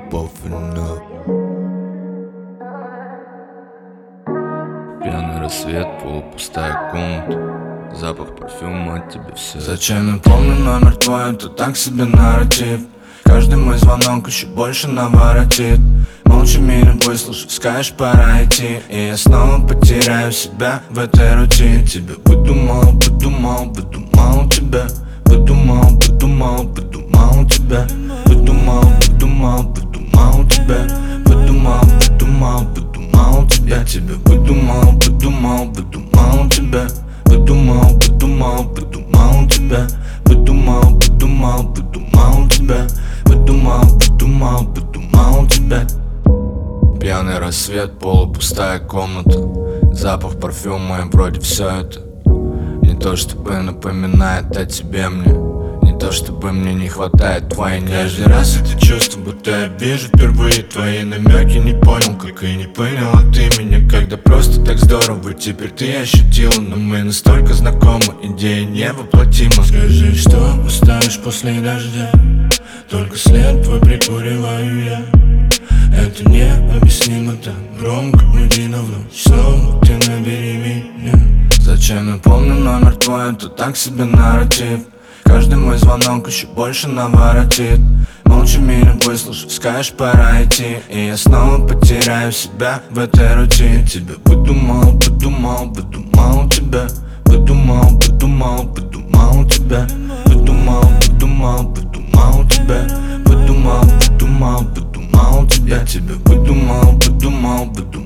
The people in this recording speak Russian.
Пофиг. Пьяный рассвет, полупустая комната, запах парфюма от тебя все. Зачем я помню номер твой, это так себе нарратив. Каждый мой звонок еще больше наворотит. Молча меня выслушав, скажешь, пора идти. И я снова потеряю себя в этой рутине. Тебя выдумал тебя. Выдумал тебя. Выдумал тебя. Выдумал тебя. Я тебя выдумал тебя. Выдумал тебя. Выдумал тебя. Выдумал тебя. Пьяный рассвет, полупустая комната, запах парфюма и вроде все это не то чтобы напоминает о тебе мне. Не то чтобы мне не хватает твоей нежности. Каждый раз это чувство, будто я вижу впервые твои намеки. Не понял, как и не поняла ты меня, когда просто так здорово. Теперь ты ощутила, но мы настолько знакомы, идея невоплотима. Скажи, что оставишь после дождя? Только след твой прикуриваю я. Это необъяснимо так громко, уйди на ночь, снова ты набери меня. Зачем я помню номер твой, это так себе нарратив. Каждый мой звонок еще больше наворотит. Молча меня выслушав, скажешь, пора идти. И я снова потеряю себя в этой рутине. Тебя выдумал тебя. Выдумал тебя. Выдумал тебя. Выдумал тебя. Я тебя выдумал